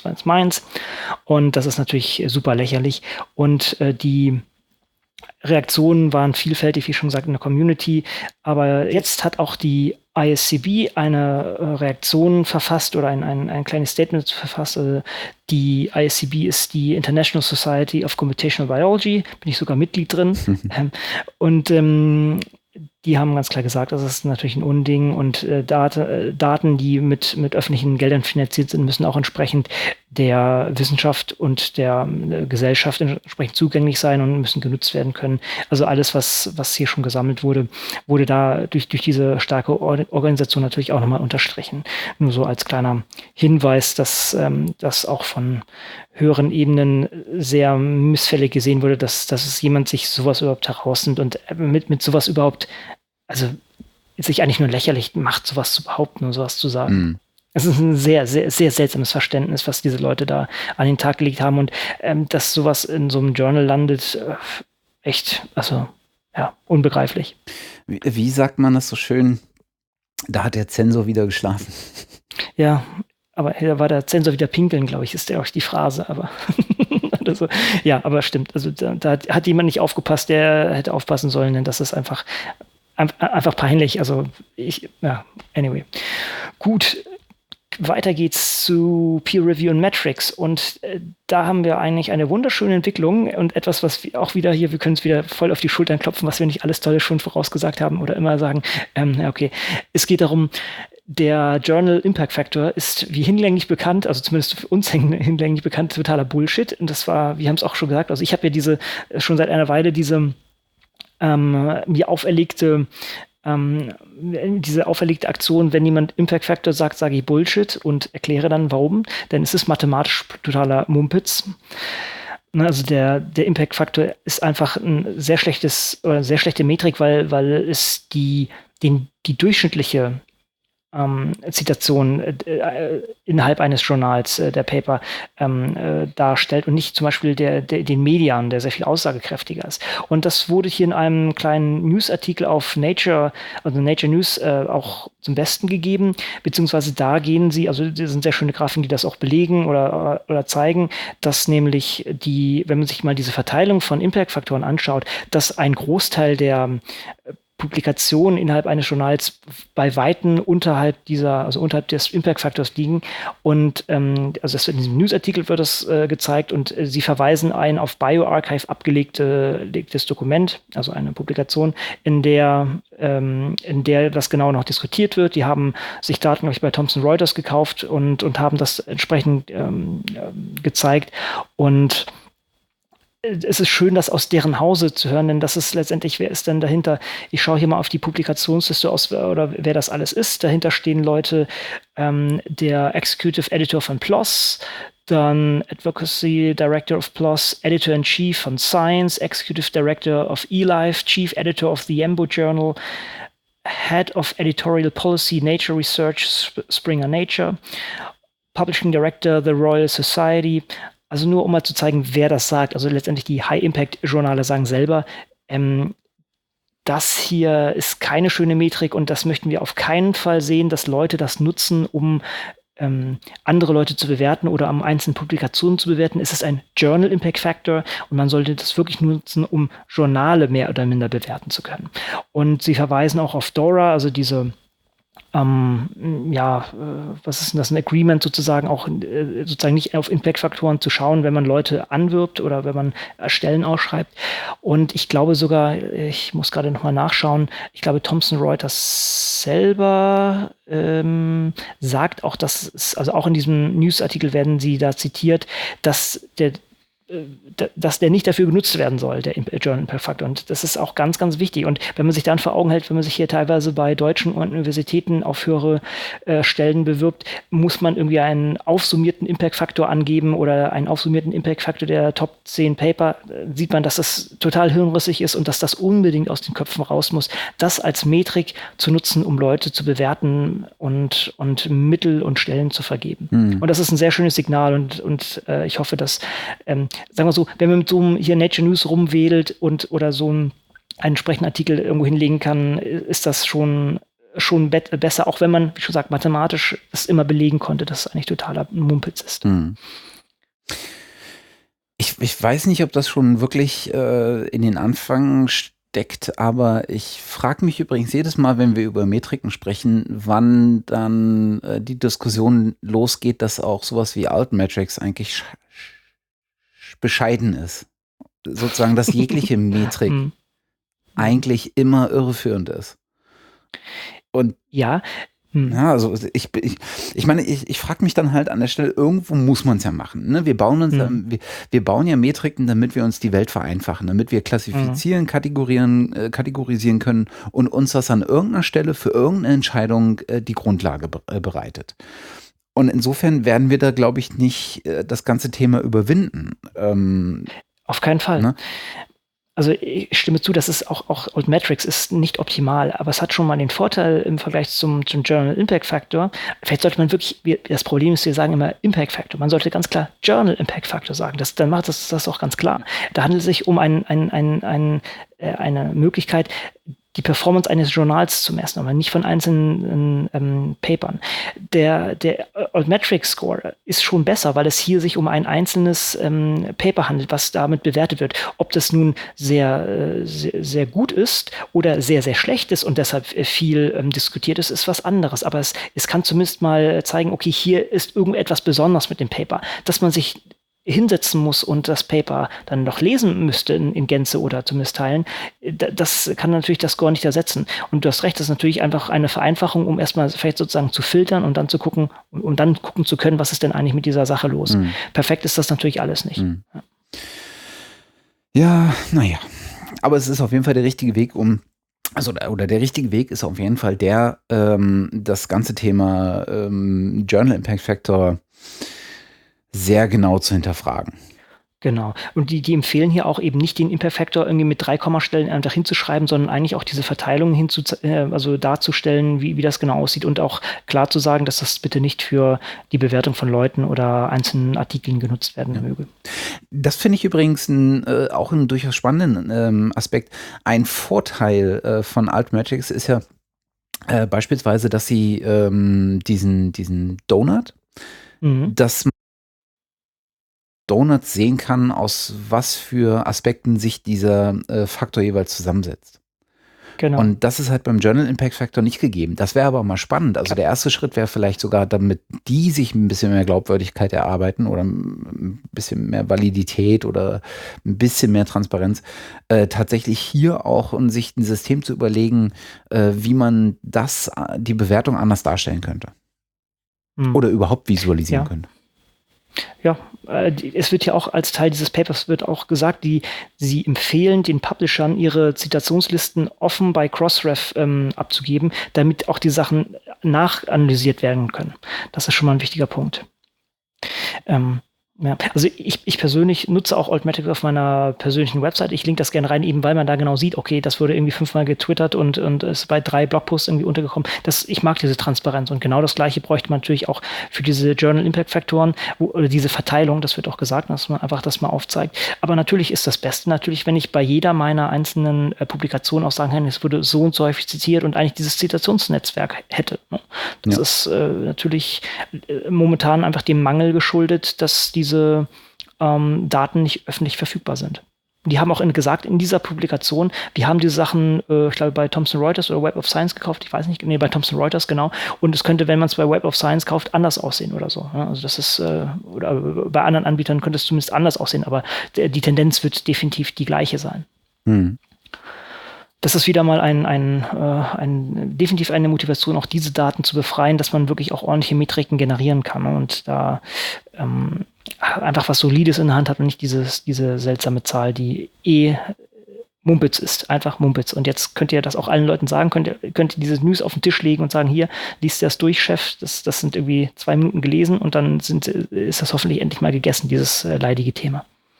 Und das ist natürlich super lächerlich. Und die Reaktionen waren vielfältig, wie schon gesagt, in der Community. Aber jetzt hat auch die ISCB eine Reaktion verfasst oder ein kleines Statement verfasst. Also die ISCB ist die International Society of Computational Biology, bin ich sogar Mitglied drin. Und die haben ganz klar gesagt, das ist natürlich ein Unding und Daten, die mit öffentlichen Geldern finanziert sind, müssen auch entsprechend der Wissenschaft und der Gesellschaft entsprechend zugänglich sein und müssen genutzt werden können. Also alles, was hier schon gesammelt wurde da durch diese starke Organisation natürlich auch nochmal unterstrichen. Nur so als kleiner Hinweis, dass das auch von höheren Ebenen sehr missfällig gesehen wurde, dass es jemand sich sowas überhaupt herausnimmt und mit sowas überhaupt, also sich eigentlich nur lächerlich macht, sowas zu behaupten und sowas zu sagen. Mm. Es ist ein sehr, sehr, sehr seltsames Verständnis, was diese Leute da an den Tag gelegt haben und dass sowas in so einem Journal landet, echt, also ja, unbegreiflich. Wie sagt man das so schön? Da hat der Zensor wieder geschlafen. Ja, aber da war der Zensor wieder pinkeln, glaube ich, ist ja auch die Phrase, aber so. Ja, aber stimmt. Also da hat jemand nicht aufgepasst, der hätte aufpassen sollen, denn das ist einfach peinlich. Also anyway. Gut, weiter geht's zu Peer Review und Metrics und da haben wir eigentlich eine wunderschöne Entwicklung und etwas, was wir auch wieder hier, wir können es wieder voll auf die Schultern klopfen, was wir nicht alles Tolle schon vorausgesagt haben oder immer sagen, okay, es geht darum, der Journal Impact Factor ist wie hinlänglich bekannt, also zumindest für uns hinlänglich bekannt, totaler Bullshit. Und das war, wir haben es auch schon gesagt, also ich habe ja schon seit einer Weile diese mir auferlegte Aktion, wenn jemand Impact Factor sagt, sage ich Bullshit und erkläre dann warum, denn es ist mathematisch totaler Mumpitz. Also der Impact Factor ist einfach ein sehr schlechte Metrik, weil es die durchschnittliche Zitation innerhalb eines Journals der Paper darstellt und nicht zum Beispiel den Median, der sehr viel aussagekräftiger ist. Und das wurde hier in einem kleinen Newsartikel auf Nature, also Nature News, auch zum Besten gegeben, beziehungsweise da gehen sie, also das sind sehr schöne Grafiken, die das auch belegen oder zeigen, dass nämlich wenn man sich mal diese Verteilung von Impact-Faktoren anschaut, dass ein Großteil der Publikationen innerhalb eines Journals bei Weitem unterhalb des Impact-Faktors liegen. Und also das in diesem Newsartikel wird das gezeigt und sie verweisen ein auf bioRxiv abgelegtes Dokument, also eine Publikation, in der das genau noch diskutiert wird. Die haben sich Daten, glaube ich, bei Thomson Reuters gekauft und haben das entsprechend gezeigt. Und es ist schön, das aus deren Hause zu hören, denn das ist letztendlich, wer ist denn dahinter? Ich schaue hier mal auf die Publikationsliste aus, oder wer das alles ist. Dahinter stehen Leute, der Executive Editor von PLOS, dann Advocacy Director of PLOS, Editor-in-Chief von Science, Executive Director of eLife, Chief Editor of the EMBO Journal, Head of Editorial Policy, Nature Research, Springer Nature, Publishing Director, The Royal Society. Also nur, um mal zu zeigen, wer das sagt. Also letztendlich die High-Impact-Journale sagen selber, das hier ist keine schöne Metrik und das möchten wir auf keinen Fall sehen, dass Leute das nutzen, um andere Leute zu bewerten oder am einzelnen Publikationen zu bewerten. Es ist ein Journal Impact Factor und man sollte das wirklich nutzen, um Journale mehr oder minder bewerten zu können. Und sie verweisen auch auf DORA, also diese was ist denn das, ein Agreement sozusagen, auch sozusagen nicht auf Impact-Faktoren zu schauen, wenn man Leute anwirbt oder wenn man Stellen ausschreibt. Und ich glaube sogar, ich muss gerade nochmal nachschauen, ich glaube Thomson Reuters selber sagt auch, dass es, also auch in diesem Newsartikel werden sie da zitiert, dass dass der nicht dafür genutzt werden soll, der Journal Impact Factor. Und das ist auch ganz, ganz wichtig. Und wenn man sich dann vor Augen hält, wenn man sich hier teilweise bei deutschen Universitäten auf höhere Stellen bewirbt, muss man irgendwie einen aufsummierten Impact Factor angeben oder einen aufsummierten Impact Factor der Top 10 Paper, sieht man, dass das total hirnrissig ist und dass das unbedingt aus den Köpfen raus muss, das als Metrik zu nutzen, um Leute zu bewerten und Mittel und Stellen zu vergeben. Und das ist ein sehr schönes Signal und ich hoffe, dass sagen wir so, wenn man mit so einem hier Nature News rumwedelt oder so einen entsprechenden Artikel irgendwo hinlegen kann, ist das schon besser, auch wenn man, wie schon gesagt, mathematisch es immer belegen konnte, dass es eigentlich totaler Mumpitz ist. Ich weiß nicht, ob das schon wirklich in den Anfang steckt, aber ich frage mich übrigens jedes Mal, wenn wir über Metriken sprechen, wann dann die Diskussion losgeht, dass auch sowas wie Altmetrics eigentlich bescheiden ist. Sozusagen, dass jegliche Metrik eigentlich immer irreführend ist. Und ja, also ich meine, ich frage mich dann halt an der Stelle, irgendwo muss man es ja machen. Ne? Wir bauen ja Metriken, damit wir uns die Welt vereinfachen, damit wir klassifizieren, kategorisieren können und uns das an irgendeiner Stelle für irgendeine Entscheidung die Grundlage bereitet. Und insofern werden wir da, glaube ich, nicht das ganze Thema überwinden. Auf keinen Fall. Ne? Also ich stimme zu, dass es auch Altmetrics ist nicht optimal, aber es hat schon mal den Vorteil im Vergleich zum Journal Impact Factor. Vielleicht sollte man wirklich, das Problem ist, wir sagen immer Impact Factor. Man sollte ganz klar Journal Impact Factor sagen. Dann macht das auch ganz klar. Da handelt es sich um eine Möglichkeit, die Performance eines Journals zu messen, aber nicht von einzelnen Papern. Der Altmetrics Score ist schon besser, weil es hier sich um ein einzelnes Paper handelt, was damit bewertet wird. Ob das nun sehr, sehr, sehr gut ist oder sehr, sehr schlecht ist und deshalb viel diskutiert ist was anderes. Aber es kann zumindest mal zeigen, okay, hier ist irgendetwas besonders mit dem Paper, dass man sich hinsetzen muss und das Paper dann noch lesen müsste in Gänze oder zumindest Teilen, das kann natürlich das Score nicht ersetzen. Und du hast recht, das ist natürlich einfach eine Vereinfachung, um erstmal vielleicht sozusagen zu filtern und dann zu gucken, um dann gucken zu können, was ist denn eigentlich mit dieser Sache los. Perfekt ist das natürlich alles nicht. Ja, naja. Aber es ist auf jeden Fall der richtige Weg, oder der richtige Weg ist auf jeden Fall das ganze Thema Journal Impact Factor sehr genau zu hinterfragen. Genau. Und die empfehlen hier auch eben nicht den Impact Factor irgendwie mit 3 Kommastellen einfach hinzuschreiben, sondern eigentlich auch diese Verteilung also darzustellen, wie das genau aussieht und auch klar zu sagen, dass das bitte nicht für die Bewertung von Leuten oder einzelnen Artikeln genutzt werden möge. Das finde ich übrigens auch einen durchaus spannenden Aspekt. Ein Vorteil von Altmetrics ist ja beispielsweise, dass sie diesen Donut, dass man Donuts sehen kann, aus was für Aspekten sich dieser Faktor jeweils zusammensetzt. Genau. Und das ist halt beim Journal Impact Factor nicht gegeben. Das wäre aber mal spannend. Also der erste Schritt wäre vielleicht sogar, damit die sich ein bisschen mehr Glaubwürdigkeit erarbeiten oder ein bisschen mehr Validität oder ein bisschen mehr Transparenz, tatsächlich hier auch sich ein System zu überlegen, wie man die Bewertung anders darstellen könnte. Oder überhaupt visualisieren könnte. Ja, es wird ja auch als Teil dieses Papers wird auch gesagt, sie empfehlen den Publishern, ihre Zitationslisten offen bei Crossref abzugeben, damit auch die Sachen nachanalysiert werden können. Das ist schon mal ein wichtiger Punkt. Ja, also ich persönlich nutze auch Altmetrics auf meiner persönlichen Website. Ich linke das gerne rein, eben weil man da genau sieht, okay, das wurde irgendwie 5-mal getwittert und ist bei 3 Blogposts irgendwie untergekommen. Ich mag diese Transparenz und genau das Gleiche bräuchte man natürlich auch für diese Journal Impact Faktoren oder diese Verteilung, das wird auch gesagt, dass man einfach das mal aufzeigt. Aber natürlich ist das Beste natürlich, wenn ich bei jeder meiner einzelnen Publikationen auch sagen kann, es wurde so und so häufig zitiert und eigentlich dieses Zitationsnetzwerk hätte. Ne? Das ist natürlich momentan einfach dem Mangel geschuldet, dass diese Daten nicht öffentlich verfügbar sind. Die haben auch gesagt in dieser Publikation, wir haben diese Sachen, ich glaube, bei Thomson Reuters oder Web of Science gekauft, ich weiß nicht, nee, bei Thomson Reuters, genau. Und es könnte, wenn man es bei Web of Science kauft, anders aussehen oder so. Ja, also das ist, oder bei anderen Anbietern könnte es zumindest anders aussehen, aber die Tendenz wird definitiv die gleiche sein. Das ist wieder mal definitiv eine Motivation, auch diese Daten zu befreien, dass man wirklich auch ordentliche Metriken generieren kann. Und da einfach was Solides in der Hand hat und nicht diese seltsame Zahl, die Mumpitz ist, einfach Mumpitz. Und jetzt könnt ihr das auch allen Leuten sagen, könnt ihr dieses News auf den Tisch legen und sagen, hier, liest das durch, Chef, das sind irgendwie 2 Minuten gelesen und dann ist das hoffentlich endlich mal gegessen, dieses leidige Thema.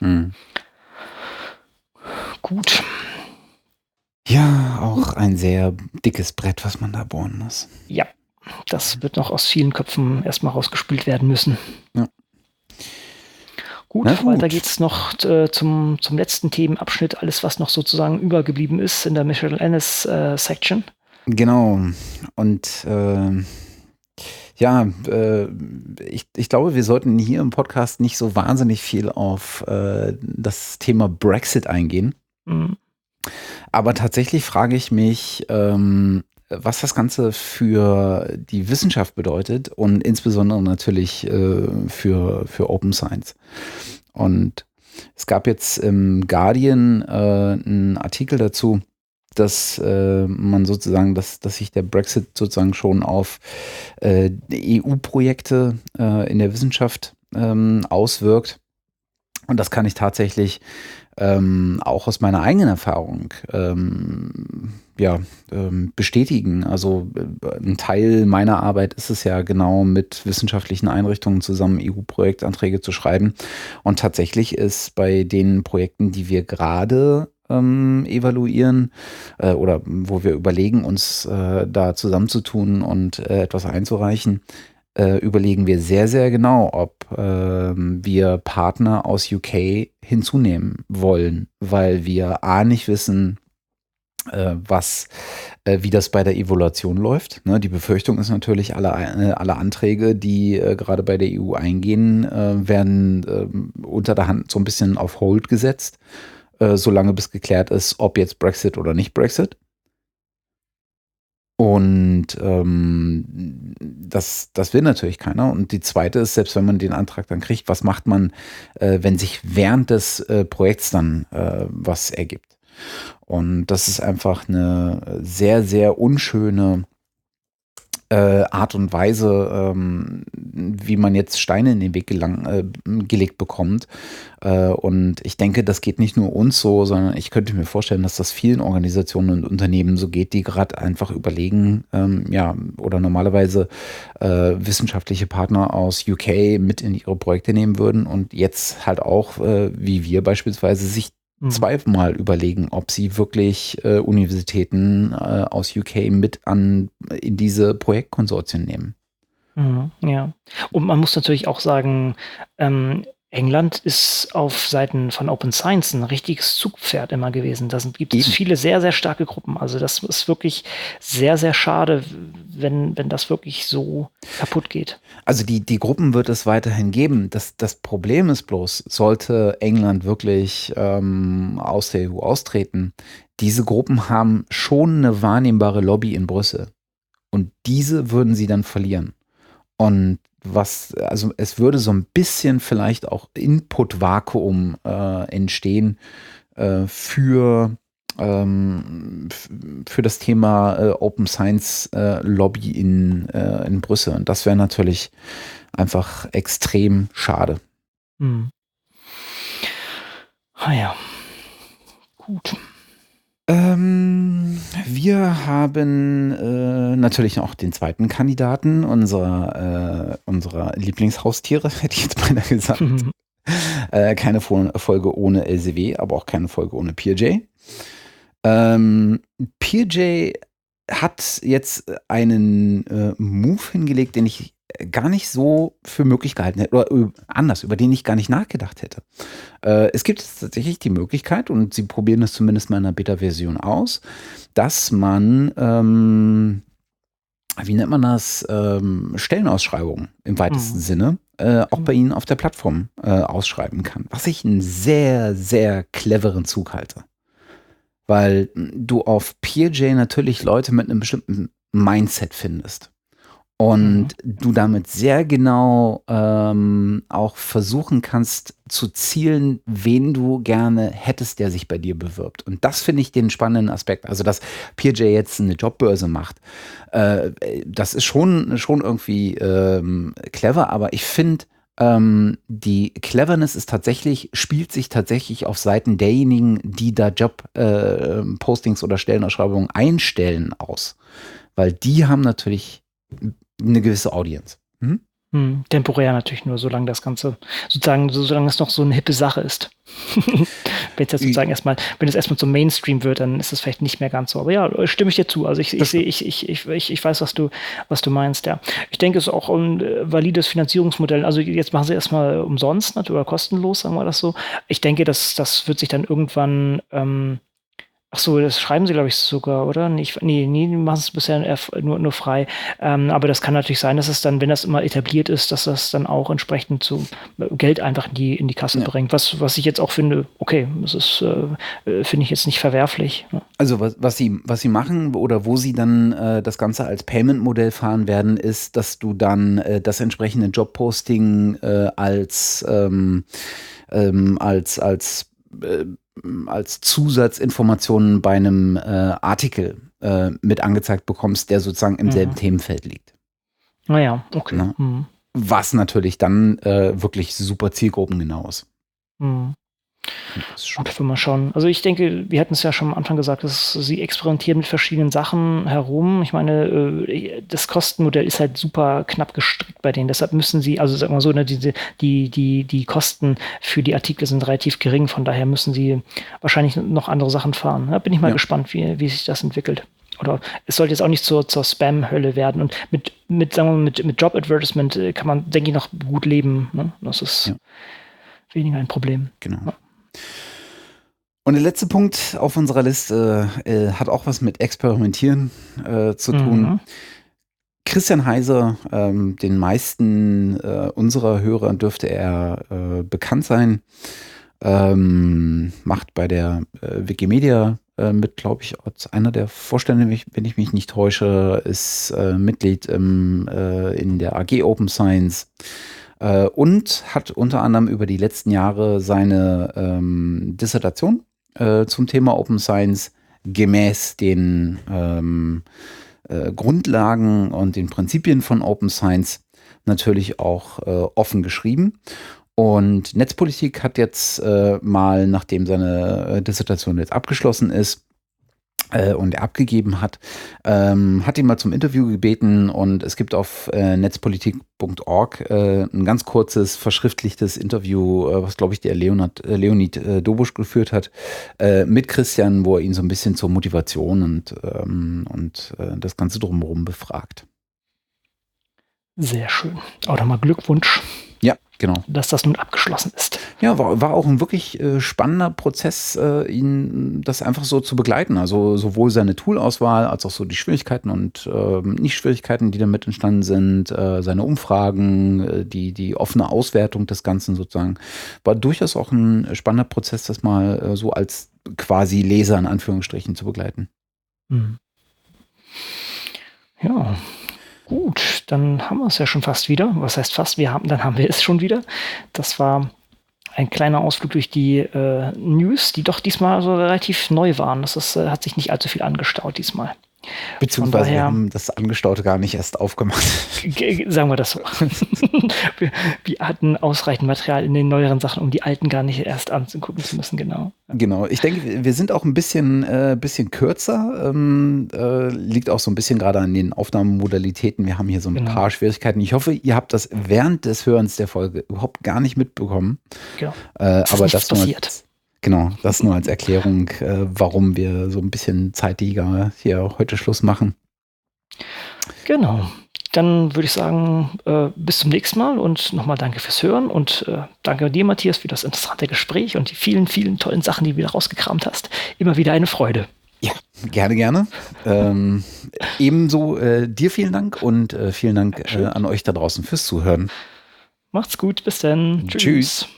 Gut. Ja, auch ein sehr dickes Brett, was man da bohren muss. Ja, das wird noch aus vielen Köpfen erstmal rausgespült werden müssen. Ja. Gut, weiter geht's noch zum letzten Themenabschnitt, alles, was noch sozusagen übergeblieben ist in der Michael Ennis Section. Genau. Und ich glaube, wir sollten hier im Podcast nicht so wahnsinnig viel auf das Thema Brexit eingehen. Aber tatsächlich frage ich mich, was das Ganze für die Wissenschaft bedeutet und insbesondere natürlich für Open Science. Und es gab jetzt im Guardian einen Artikel dazu, dass man sozusagen, dass sich der Brexit sozusagen schon auf EU-Projekte in der Wissenschaft auswirkt. Und das kann ich tatsächlich auch aus meiner eigenen Erfahrung bestätigen. Also ein Teil meiner Arbeit ist es ja genau, mit wissenschaftlichen Einrichtungen zusammen EU-Projektanträge zu schreiben. Und tatsächlich ist bei den Projekten, die wir gerade evaluieren oder wo wir überlegen, uns da zusammenzutun und etwas einzureichen, überlegen wir sehr, sehr genau, ob wir Partner aus UK hinzunehmen wollen, weil wir nicht wissen, wie das bei der Evaluation läuft. Ne, die Befürchtung ist natürlich, alle Anträge, die gerade bei der EU eingehen, werden unter der Hand so ein bisschen auf Hold gesetzt, solange bis geklärt ist, ob jetzt Brexit oder nicht Brexit. Und das will natürlich keiner. Und die zweite ist, selbst wenn man den Antrag dann kriegt, was macht man, wenn sich während des Projekts dann was ergibt? Und das ist einfach eine sehr, sehr unschöne Art und Weise, wie man jetzt Steine in den Weg gelegt bekommt. Und ich denke, das geht nicht nur uns so, sondern ich könnte mir vorstellen, dass das vielen Organisationen und Unternehmen so geht, die gerade einfach überlegen, oder normalerweise wissenschaftliche Partner aus UK mit in ihre Projekte nehmen würden und jetzt halt auch, wie wir beispielsweise, sich zweimal überlegen, ob sie wirklich Universitäten aus UK mit in diese Projektkonsortien nehmen. Ja, und man muss natürlich auch sagen, England ist auf Seiten von Open Science ein richtiges Zugpferd immer gewesen. Da gibt es viele sehr, sehr starke Gruppen. Also das ist wirklich sehr, sehr schade, wenn das wirklich so kaputt geht. Also die Gruppen wird es weiterhin geben. Das Problem ist bloß, sollte England wirklich aus der EU austreten, diese Gruppen haben schon eine wahrnehmbare Lobby in Brüssel. Und diese würden sie dann verlieren. Und also es würde so ein bisschen vielleicht auch Input-Vakuum entstehen für das Thema Open Science Lobby in Brüssel. Und das wäre natürlich einfach extrem schade. Ja, gut. Wir haben natürlich auch den zweiten Kandidaten unserer Lieblingshaustiere, hätte ich jetzt beinahe gesagt. Keine Folge ohne LCW, aber auch keine Folge ohne PeerJ. PeerJ hat jetzt einen Move hingelegt, den ich gar nicht so für möglich gehalten hätte, oder über den ich gar nicht nachgedacht hätte. Es gibt jetzt tatsächlich die Möglichkeit, und sie probieren es zumindest mal in einer Beta-Version aus, dass man, wie nennt man das, Stellenausschreibungen im weitesten Sinne auch bei Ihnen auf der Plattform ausschreiben kann. Was ich einen sehr, sehr cleveren Zug halte. Weil du auf PeerJ natürlich Leute mit einem bestimmten Mindset findest. Und du damit sehr genau auch versuchen kannst zu zielen, wen du gerne hättest, der sich bei dir bewirbt. Und das finde ich den spannenden Aspekt. Also, dass PeerJ jetzt eine Jobbörse macht, das ist schon irgendwie clever, aber ich finde, Die Cleverness spielt sich tatsächlich auf Seiten derjenigen, die da Job-Postings oder Stellenausschreibungen einstellen, aus. Weil die haben natürlich eine gewisse Audience. Temporär natürlich nur, solange das Ganze, solange es noch so eine hippe Sache ist. Wenn es erstmal zum Mainstream wird, dann ist es vielleicht nicht mehr ganz so. Aber ja, stimme ich dir zu. Also ich weiß, was du meinst, ja. Ich denke, es ist auch ein valides Finanzierungsmodell. Also jetzt machen sie erstmal umsonst, oder kostenlos, sagen wir das so. Ich denke, das wird sich dann irgendwann ach so, das schreiben sie, glaube ich, sogar, oder? Nee, die machen es bisher nur frei. Aber das kann natürlich sein, dass es dann, wenn das immer etabliert ist, dass das dann auch entsprechend so Geld einfach in die Kasse bringt. Was ich jetzt auch finde, okay, das ist, finde ich jetzt nicht verwerflich. Ne? Also was sie machen oder wo sie dann das Ganze als Payment-Modell fahren werden, ist, dass du dann das entsprechende Jobposting als Zusatzinformationen bei einem Artikel mit angezeigt bekommst, der sozusagen im selben Themenfeld liegt. Naja, okay. Na? Was natürlich dann wirklich super zielgruppengenau ist. Gut, wenn wir schauen. Also ich denke, wir hatten es ja schon am Anfang gesagt, dass sie experimentieren mit verschiedenen Sachen herum. Ich meine, das Kostenmodell ist halt super knapp gestrickt bei denen. Deshalb müssen sie, also sagen wir so, die Kosten für die Artikel sind relativ gering. Von daher müssen sie wahrscheinlich noch andere Sachen fahren. Da bin ich mal gespannt, wie sich das entwickelt. Oder es sollte jetzt auch nicht zur Spam-Hölle werden. Und mit Job-Advertisement kann man, denke ich, noch gut leben. Ne? Das ist weniger ein Problem. Genau. Ja. Und der letzte Punkt auf unserer Liste hat auch was mit Experimentieren zu tun. Christian Heiser, den meisten unserer Hörer dürfte er bekannt sein, macht bei der Wikimedia mit, glaube ich, als einer der Vorstände, wenn ich mich nicht täusche, ist Mitglied in der AG Open Science. Und hat unter anderem über die letzten Jahre seine Dissertation zum Thema Open Science gemäß den Grundlagen und den Prinzipien von Open Science natürlich auch offen geschrieben. Und Netzpolitik hat jetzt mal, nachdem seine Dissertation jetzt abgeschlossen ist, und er abgegeben hat ihn mal zum Interview gebeten und es gibt auf netzpolitik.org ein ganz kurzes, verschriftlichtes Interview, was, glaube ich, der Leonid Dobusch geführt hat, mit Christian, wo er ihn so ein bisschen zur Motivation und das Ganze drumherum befragt. Sehr schön. Auch nochmal Glückwunsch. Ja, genau. Dass das nun abgeschlossen ist. Ja, war auch ein wirklich spannender Prozess, ihn das einfach so zu begleiten. Also sowohl seine Toolauswahl als auch so die Schwierigkeiten und Nicht-Schwierigkeiten, die damit entstanden sind, seine Umfragen, die offene Auswertung des Ganzen sozusagen. War durchaus auch ein spannender Prozess, das mal so als quasi Leser in Anführungsstrichen zu begleiten. Ja. Gut, dann haben wir es ja schon fast wieder. Was heißt fast? Dann haben wir es schon wieder. Das war ein kleiner Ausflug durch die News, die doch diesmal so relativ neu waren. Hat sich nicht allzu viel angestaut diesmal. Beziehungsweise wir haben das Angestaute gar nicht erst aufgemacht. Sagen wir das so. wir hatten ausreichend Material in den neueren Sachen, um die alten gar nicht erst angucken zu müssen, genau. Genau, ich denke, wir sind auch ein bisschen kürzer. Liegt auch so ein bisschen gerade an den Aufnahmemodalitäten. Wir haben hier so ein paar Schwierigkeiten. Ich hoffe, ihr habt das während des Hörens der Folge überhaupt gar nicht mitbekommen. Genau. Aber das passiert. Genau, das nur als Erklärung, warum wir so ein bisschen zeitiger hier heute Schluss machen. Genau. Dann würde ich sagen, bis zum nächsten Mal und nochmal danke fürs Hören und danke dir, Matthias, für das interessante Gespräch und die vielen, vielen tollen Sachen, die du wieder rausgekramt hast. Immer wieder eine Freude. Ja, gerne. Ebenso dir vielen Dank und vielen Dank an euch da draußen fürs Zuhören. Macht's gut, bis dann. Tschüss.